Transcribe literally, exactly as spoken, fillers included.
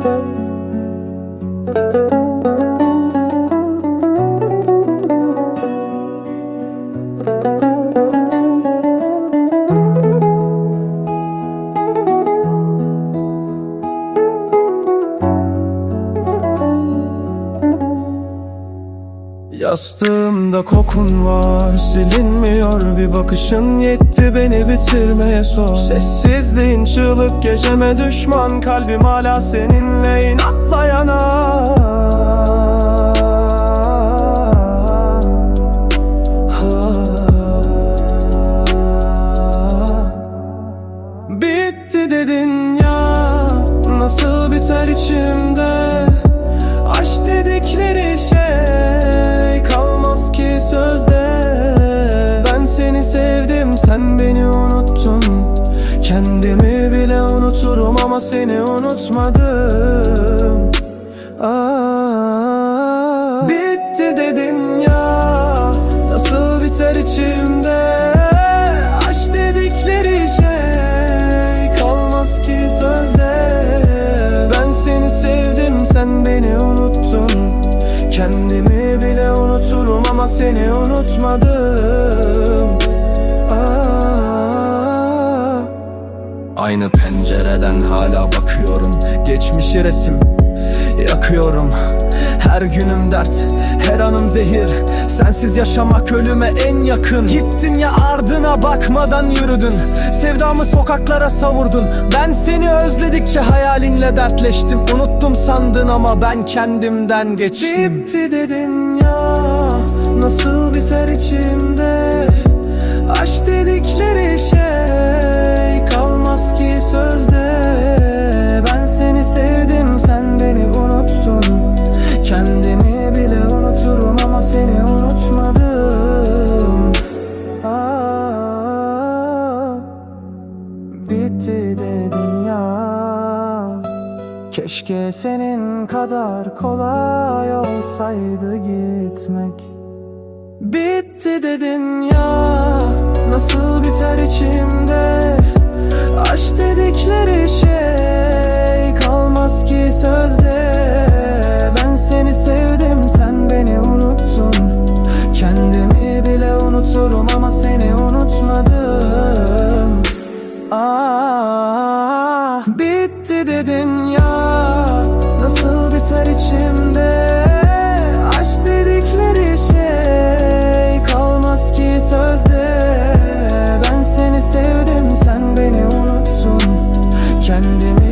Yastığımda kokun var, silinmiyor bir bakışın, yetti beni bitirmeye sor. Sessizliğin çığlık, geceme düşman, kalbim hala seninle inatla yanar. Bitti dedin ya, nasıl biter içimde? Aşk dedikleri şey kalmaz ki sözde. Ben seni sevdim, sen beni unuttun. Kendimi bile unuturum ama seni unutmadım. Aa, bitti dedin ya, nasıl biter içimde? Aşk dedikleri şey kalmaz ki sözde. Ben seni sevdim, sen beni unuttun. Kendimi bile unuturum ama seni unutmadım. Aa. Aynı pencereden hala bakıyorum. Geçmişi resim yakıyorum. Her günüm dert, her anım zehir. Sensiz yaşamak ölüme en yakın. Gittin ya, ardına bakmadan yürüdün. Sevdamı sokaklara savurdun. Ben seni özledikçe hayalinle dertleştim. Unuttum sandın ama ben kendimden geçtim. Bitti dedin ya, nasıl biter içimde? Aşk dedikleri şey kalmaz ki sözde. Ben seni sevdim, sen beni unuttun. Kendimi bile unuturum ama seni unutmadım. Aa, bitti dedin ya, keşke senin kadar kolay olsaydı gitmek. Bitti dedin ya, nasıl biter içimde? Aşk dedikleri şey kalmaz ki sözde. Ben seni sevdim, sen beni unuttun. Kendimi bile unuturum ama seni unutmadım. Aa, bitti dedin ya, nasıl biter içimde? Aşk dedikleri şey kalmaz ki sözde. Ben seni sevdim, sen beni unuttun. Kendimi